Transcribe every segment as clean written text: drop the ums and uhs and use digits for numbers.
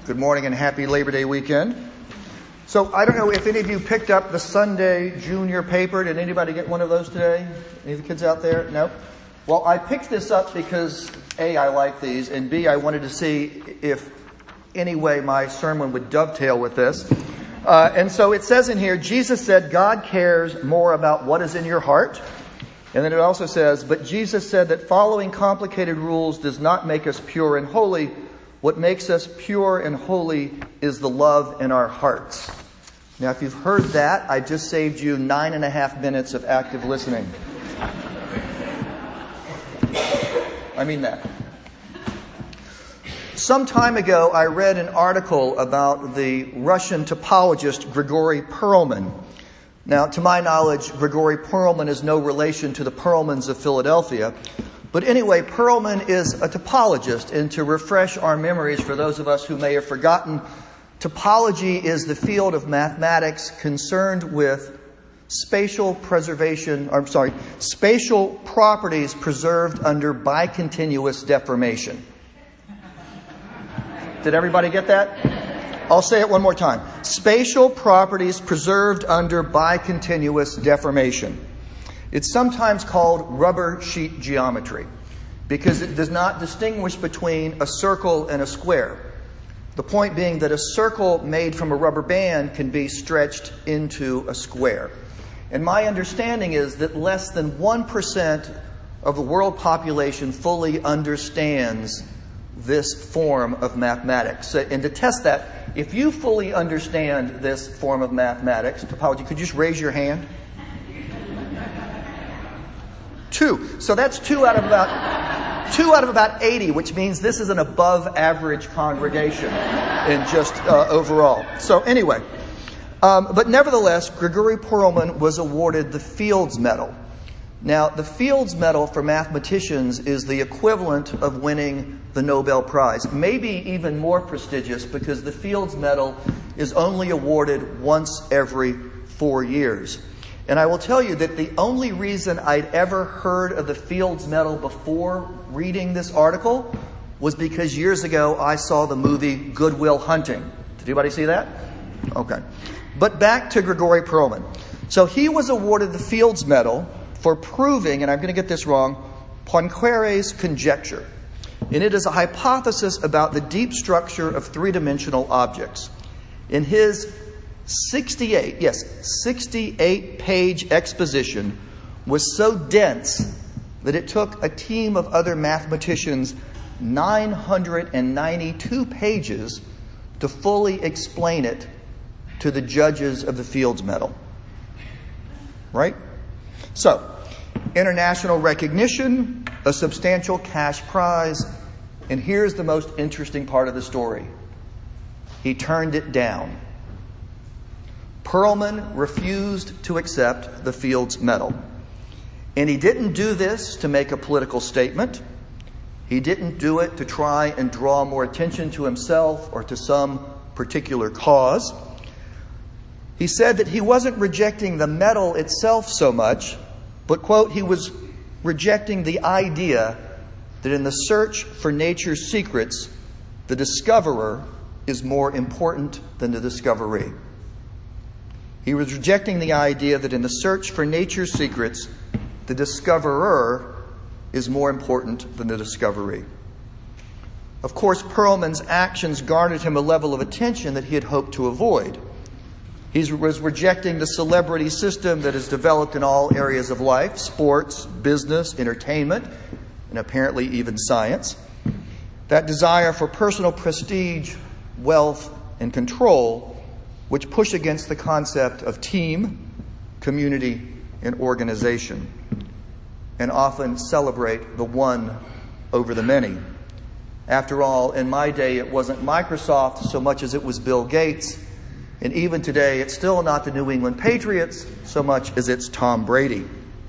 Good morning and happy Labor Day weekend. So I don't know if any of you picked up the Sunday Junior paper. Did anybody get one of those today? Any of the kids out there? No? Well, I picked this up because A, I like these, and B, I wanted to see if any way my sermon would dovetail with this. And so it says in here, Jesus said, God cares more about what is in your heart. And then it also says, but Jesus said that following complicated rules does not make us pure and holy. What makes us pure and holy is the love in our hearts. Now, if you've heard that, I just saved you 9.5 minutes of active listening. I mean that. Some time ago, I read an article about the Russian topologist Grigory Perelman. Now, to my knowledge, Grigory Perelman is no relation to the Perelmans of Philadelphia. But anyway, Perelman is a topologist, and to refresh our memories for those of us who may have forgotten, topology is the field of mathematics concerned with spatial properties preserved under bicontinuous deformation. Did everybody get that? I'll say it one more time. Spatial properties preserved under bicontinuous deformation. It's sometimes called rubber sheet geometry because it does not distinguish between a circle and a square. The point being that a circle made from a rubber band can be stretched into a square. And my understanding is that less than 1% of the world population fully understands this form of mathematics. And to test that, if you fully understand this form of mathematics, topology, could you just raise your hand? 2. So that's 2 out of about 80, which means this is an above average congregation in just overall. So anyway, but nevertheless, Grigory Perelman was awarded the Fields Medal. Now, the Fields Medal for mathematicians is the equivalent of winning the Nobel Prize, maybe even more prestigious because the Fields Medal is only awarded once every 4 years. And I will tell you that the only reason I'd ever heard of the Fields Medal before reading this article was because years ago I saw the movie Good Will Hunting. Did anybody see that? Okay. But back to Grigory Perelman. So he was awarded the Fields Medal for proving, and I'm going to get this wrong, Poincaré's conjecture. And it is a hypothesis about the deep structure of three-dimensional objects. In his 68-page exposition was so dense that it took a team of other mathematicians 992 pages to fully explain it to the judges of the Fields Medal. Right? So, international recognition, a substantial cash prize, and here's the most interesting part of the story. He turned it down. Perelman refused to accept the Fields Medal. And he didn't do this to make a political statement. He didn't do it to try and draw more attention to himself or to some particular cause. He said that he wasn't rejecting the medal itself so much, but, quote, he was rejecting the idea that in the search for nature's secrets, the discoverer is more important than the discoveree. He was rejecting the idea that in the search for nature's secrets, the discoverer is more important than the discoveree. Of course, Perelman's actions garnered him a level of attention that he had hoped to avoid. He was rejecting the celebrity system that is developed in all areas of life, sports, business, entertainment, and apparently even science. That desire for personal prestige, wealth, and control, which push against the concept of team, community, and organization, and often celebrate the one over the many. After all, in my day, it wasn't Microsoft so much as it was Bill Gates. And even today, it's still not the New England Patriots so much as it's Tom Brady.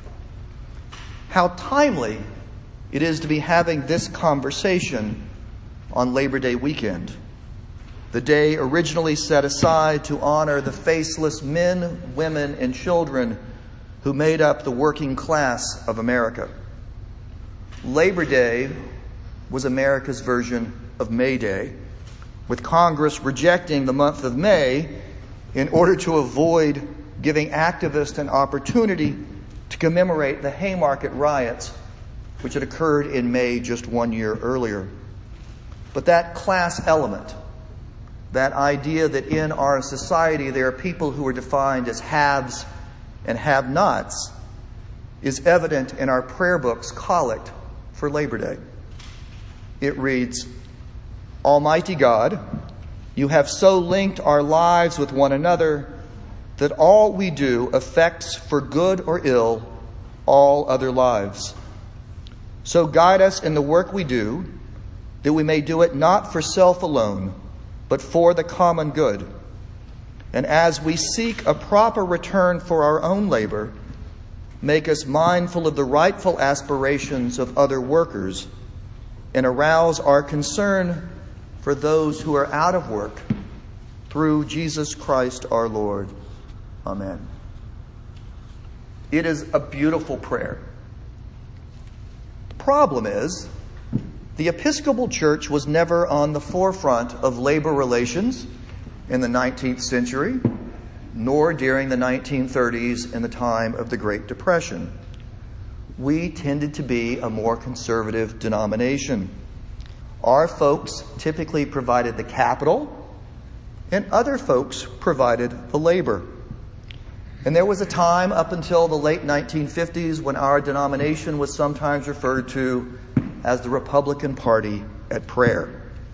How timely it is to be having this conversation on Labor Day weekend, the day originally set aside to honor the faceless men, women, and children who made up the working class of America. Labor Day was America's version of May Day, with Congress rejecting the month of May in order to avoid giving activists an opportunity to commemorate the Haymarket riots, which had occurred in May just 1 year earlier. But that class element, that idea that in our society there are people who are defined as haves and have-nots, is evident in our prayer book's collect for Labor Day. It reads, "Almighty God, you have so linked our lives with one another that all we do affects for good or ill all other lives. So guide us in the work we do, that we may do it not for self alone, but for the common good. And as we seek a proper return for our own labor, make us mindful of the rightful aspirations of other workers and arouse our concern for those who are out of work through Jesus Christ our Lord. Amen." It is a beautiful prayer. The problem is, the Episcopal Church was never on the forefront of labor relations in the 19th century, nor during the 1930s and the time of the Great Depression. We tended to be a more conservative denomination. Our folks typically provided the capital, and other folks provided the labor. And there was a time up until the late 1950s when our denomination was sometimes referred to as the Republican Party at prayer.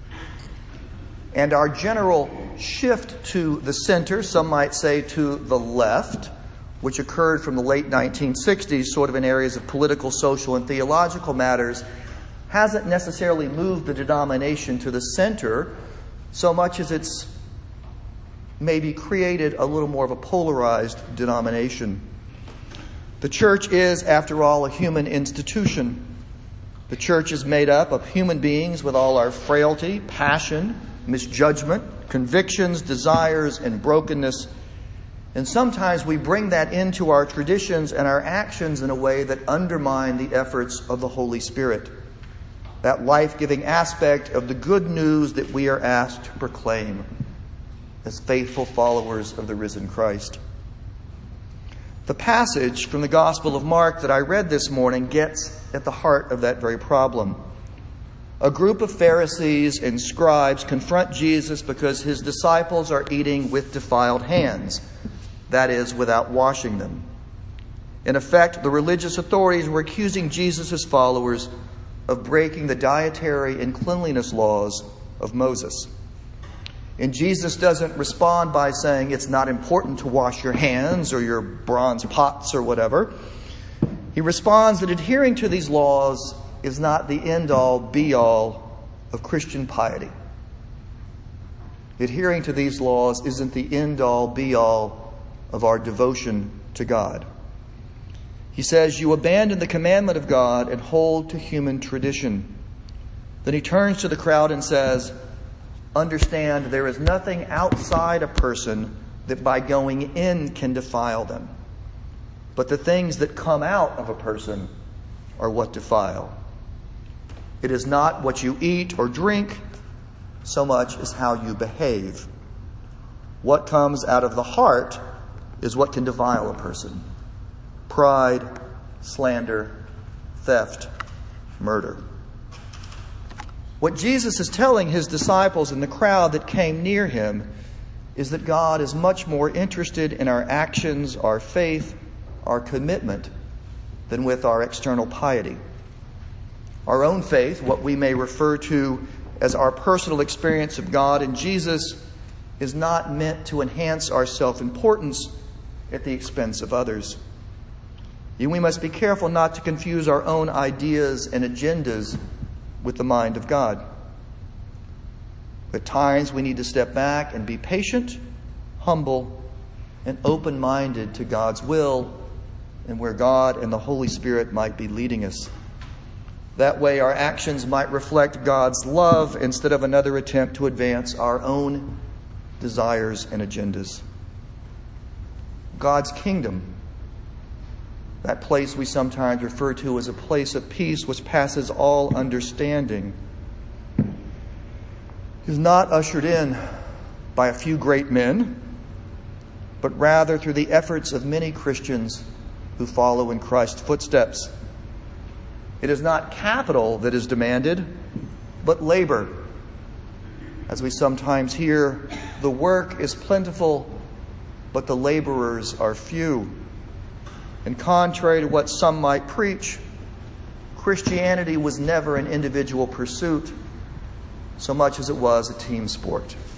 And our general shift to the center, some might say to the left, which occurred from the late 1960s, sort of in areas of political, social, and theological matters, hasn't necessarily moved the denomination to the center so much as it's maybe created a little more of a polarized denomination. The church is, after all, a human institution. The church is made up of human beings with all our frailty, passion, misjudgment, convictions, desires, and brokenness. And sometimes we bring that into our traditions and our actions in a way that undermine the efforts of the Holy Spirit, that life-giving aspect of the good news that we are asked to proclaim as faithful followers of the risen Christ. The passage from the Gospel of Mark that I read this morning gets at the heart of that very problem. A group of Pharisees and scribes confront Jesus because his disciples are eating with defiled hands, that is, without washing them. In effect, the religious authorities were accusing Jesus' followers of breaking the dietary and cleanliness laws of Moses. And Jesus doesn't respond by saying it's not important to wash your hands or your bronze pots or whatever. He responds that adhering to these laws is not the end-all, be-all of Christian piety. Adhering to these laws isn't the end-all, be-all of our devotion to God. He says, "You abandon the commandment of God and hold to human tradition." Then he turns to the crowd and says, "Understand, there is nothing outside a person that by going in can defile them. But the things that come out of a person are what defile. It is not what you eat or drink so much as how you behave. What comes out of the heart is what can defile a person: pride, slander, theft, murder." What Jesus is telling his disciples and the crowd that came near him is that God is much more interested in our actions, our faith, our commitment, than with our external piety. Our own faith, what we may refer to as our personal experience of God and Jesus, is not meant to enhance our self-importance at the expense of others. And we must be careful not to confuse our own ideas and agendas with the mind of God. At times we need to step back and be patient, humble, and open-minded to God's will and where God and the Holy Spirit might be leading us. That way our actions might reflect God's love instead of another attempt to advance our own desires and agendas. God's kingdom, that place we sometimes refer to as a place of peace which passes all understanding, is not ushered in by a few great men, but rather through the efforts of many Christians who follow in Christ's footsteps. It is not capital that is demanded, but labor. As we sometimes hear, the work is plentiful, but the laborers are few. And contrary to what some might preach, Christianity was never an individual pursuit so much as it was a team sport.